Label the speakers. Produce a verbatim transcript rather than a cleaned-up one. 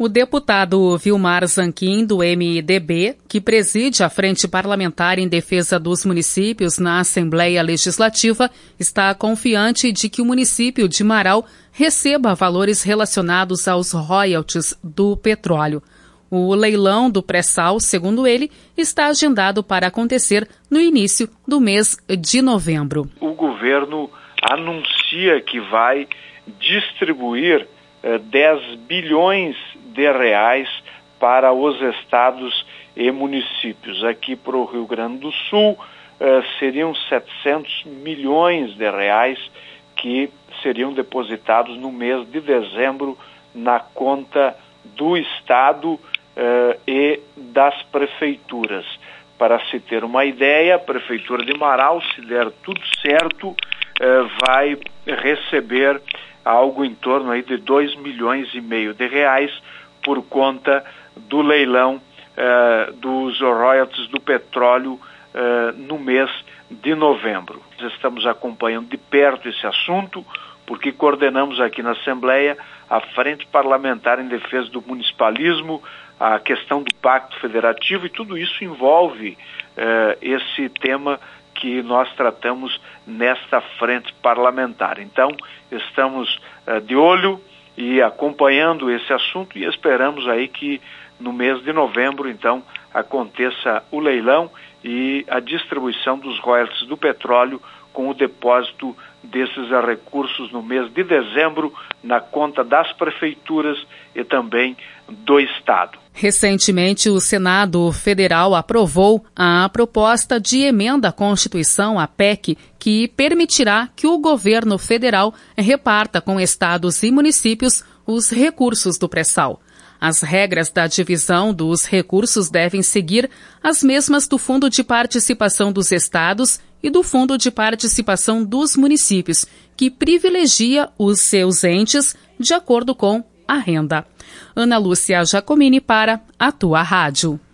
Speaker 1: O deputado Vilmar Zanquim, do M D B, que preside a Frente Parlamentar em Defesa dos Municípios na Assembleia Legislativa, está confiante de que o município de Marau receba valores relacionados aos royalties do petróleo. O leilão do pré-sal, segundo ele, está agendado para acontecer no início do mês de novembro.
Speaker 2: O governo anuncia que vai distribuir eh, dez bilhões de reais para os estados e municípios. Aqui para o Rio Grande do Sul eh, seriam setecentos milhões de reais que seriam depositados no mês de dezembro na conta do estado eh, e das prefeituras. Para se ter uma ideia, a Prefeitura de Marau, se der tudo certo, eh, vai receber algo em torno aí de dois milhões e meio de reais por conta do leilão eh, dos royalties do petróleo eh, no mês de novembro. Estamos acompanhando de perto esse assunto, porque coordenamos aqui na Assembleia a Frente Parlamentar em Defesa do Municipalismo, a questão do Pacto Federativo, e tudo isso envolve eh, esse tema que nós tratamos nesta frente parlamentar. Então, estamos eh, de olho e acompanhando esse assunto e esperamos aí que no mês de novembro, então, aconteça o leilão e a distribuição dos royalties do petróleo com o depósito desses recursos no mês de dezembro na conta das prefeituras e também do Estado.
Speaker 1: Recentemente, o Senado Federal aprovou a proposta de emenda à Constituição, a P E C, que permitirá que o governo federal reparta com estados e municípios os recursos do pré-sal. As regras da divisão dos recursos devem seguir as mesmas do Fundo de Participação dos Estados e do Fundo de Participação dos Municípios, que privilegia os seus entes de acordo com a renda. Ana Lúcia Giacomini para a Tua Rádio.